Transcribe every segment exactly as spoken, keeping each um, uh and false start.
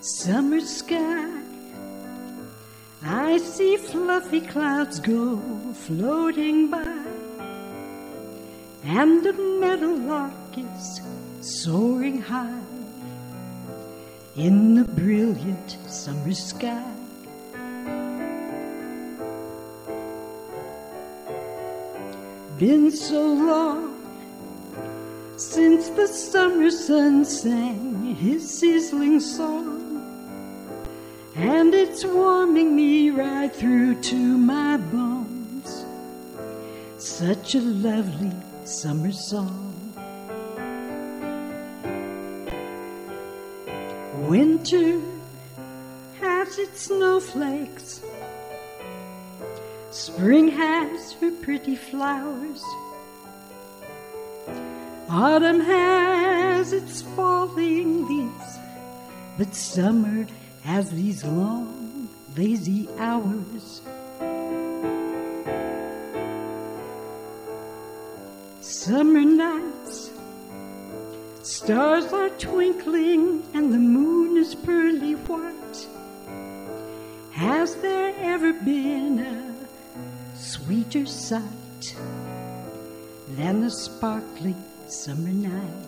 Summer sky, I see fluffy clouds go floating by, and the meadowlark is soaring high in the brilliant summer sky. Been so long since the summer sun sang his sizzling song, and it's warming me right through to my bones. Such a lovely summer song. Winter has its snowflakes, spring has her pretty flowers, autumn has its falling leaves, but summer has these long, lazy hours. Summer nights, stars are twinkling and the moon is pearly white. Has there ever been a sweeter sight than the sparkling summer night?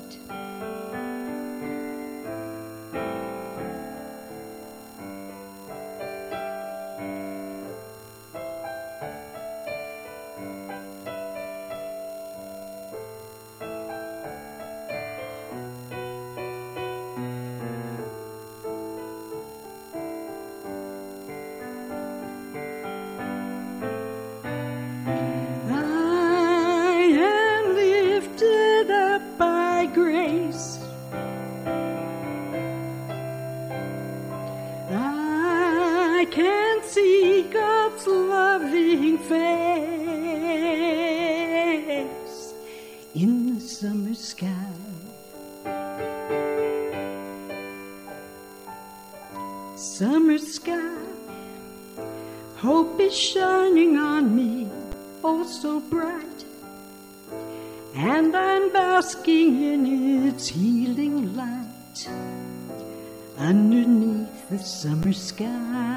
Grace, I can see God's loving face in the summer sky. Summer sky, hope is shining on me, oh so bright, and I'm basking in its healing light underneath the summer sky.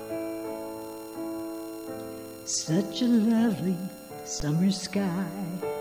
Such a lovely summer sky.